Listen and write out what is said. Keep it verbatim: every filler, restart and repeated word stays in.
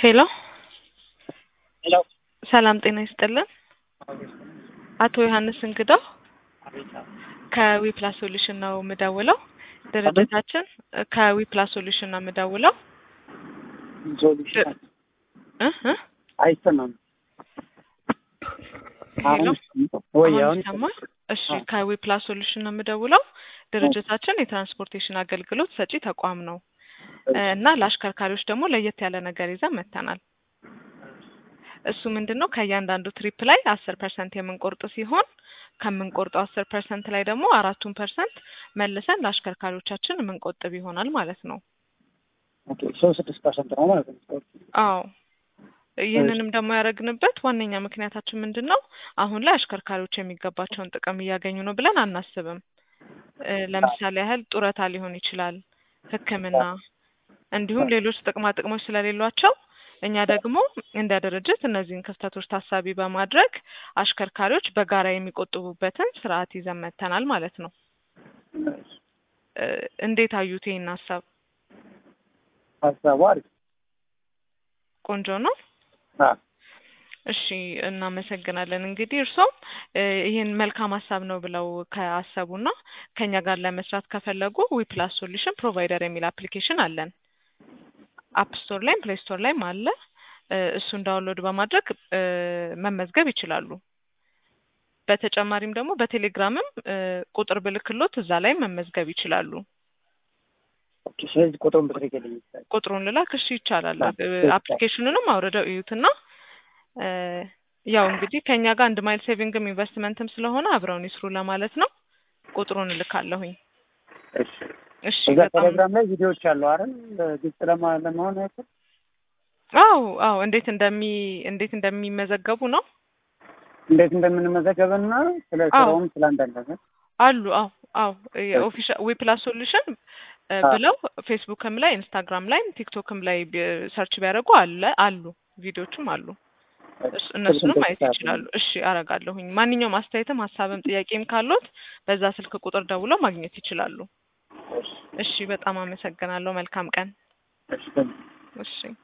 ሄሎ ሄሎ ሰላም ጤና ይስጥልን። አቶ ዮሐንስ እንግዳው ከዊፕላስ ሶሉሽን ነው የምደውለው። ድርጅታችን ከዊፕላስ ሶሉሽን ነው የምደውለው። ሶሉሽን እህ እህ አይሰማም። ሄሎ ወይ አሁን አሁን ይሰማል? እሺ ከዊፕላስ ሶሉሽን ነው የምደውለው። ድርጅታችን የትራንስፖርቴሽን አገልግሎት ሰጪ ተቋም ነው እና ለአሽከርካሪዎች ደግሞ ለየት ያለ ነገር ይዘን መጥተናል። እሱ ምንድነው ከእያንዳንዱ ትሪፕ ላይ አስር ፐርሰንት የምንቆርጥ ሲሆን ከምንቆርጠው አስር ፐርሰንት ላይ ደግሞ አራቱን ፐርሰንት መልሰን ለአሽከርካሪዎቻችን የምንቆጥብ ይሆናል ማለት ነው። ኦኬ ሶ ስድስት ፐርሰንት ነው ማለት ነው። አዎ ይህንንም ደግሞ ያደረግንበት ዋነኛ ምክንያታችን ምንድነው አሁን ላይ አሽከርካሪዎች የሚገባቸውን ጥቅም እያገኙ ነው ብለን አናስብም። ለምሳሌ ያህል ጡረታ ሊሆን ይችላል፣ ሕክምና እንዲሁም ሌሎች ጥቅማ ጥቅሞች ስለሌሏቸው እኛ ደግሞ እንደ ድርጅት እነዚህን ክፍተቶች ታሳቢ በማድረግ አሽከርካሪዎች በጋራ የሚቆጥቡበትን ስርዓት ይዘን መጥተናል ማለት ነው። እንዴት አዩት ይሄን ሀሳብ? ሀሳቡ አሪፍ ቆንጆ ነው። አዎ እሺ እናመሰግናለን። እንግዲህ እርሶም ይሄን መልካም ሀሳብ ነው ብለው ካሰቡና ከኛ ጋር ለመስራት ከፈለጉ ዊፕላስ ሶሉሽን ፕሮቫይደር የሚል አፕሊኬሽን አለን። አፕ ስቶር ላይም ፕሌይ ስቶር ላይም አለ። እሱን ዳውንሎድ በማድረግ መመዝገብ ይችላሉ። በተጨማሪም ደግሞ በቴሌግራምም ቁጥር ብልክሎት እዛ ላይ መመዝገብ ይችላሉ። ኦኬ ስለዚህ ቁጥሩን ብትልክልኝ ይችላል። ቁጥሩን ልላክ? እሺ ይቻላል። አፕሊኬሽኑንም አውርደው እዩትና ያው እንግዲህ ከኛ ጋር አንድ ማይል ሴቪንግም ኢንቨስትመንትም ስለሆነ አብረውን ይስሩ ለማለት ነው። ቁጥሩን እልካለሁኝ። እሺ እሺ እዛ በጣም ቴሌግራም ላይ ቪዲዮዎች አሉ አይደል? ግልጽ ለማ- ለመሆን ያክል አዎ አዎ እንዴት እንደሚ እንዴት እንደሚመዘገቡ ነው እንዴት እንደምንመዘገብና ስለ ስራውም ስለ አንዳንድ ነገር አሉ። አዎ አዎ የኦፊሻል ዊፕላስ ሶሉሽን ብለው ፌስቡክም ላይ ኢንስታግራም ላይ ቲክቶክም ላይ ሰርች ቢያደርጉ አለ አሉ ቪዲዮዎችም አሉ። እነሱንም ማየት ይችላሉ። እሺ አረጋለሁኝ። ማንኛውም አስተያየትም ሀሳብም ጥያቄም ካሉት በዛ ስልክ ቁጥር ደውለው ማግኘት ይችላሉ። እሺ በጣም አመሰግናለሁ። መልካም ቀን። እሺ እሺ